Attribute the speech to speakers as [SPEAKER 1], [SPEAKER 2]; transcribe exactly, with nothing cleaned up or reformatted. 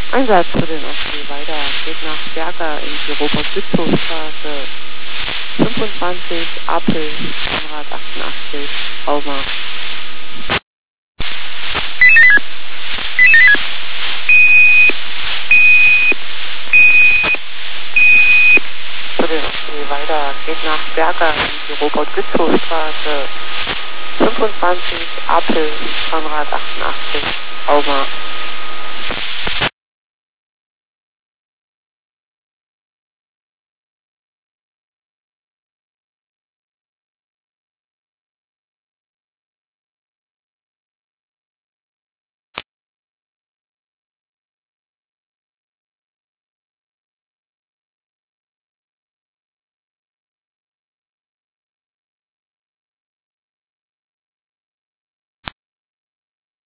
[SPEAKER 1] Einsatz für den O P weiter. Geht nach Berger in die Robert-Gützow-Straße. fünfundzwanzig Apel, Zahnrad achtundachtzig, Rauma. Für den O P weiter. Geht nach Berger in die Robert-Gützow-Straße. fünfundzwanzig Apel, Zahnrad achtundachtzig, Rauma.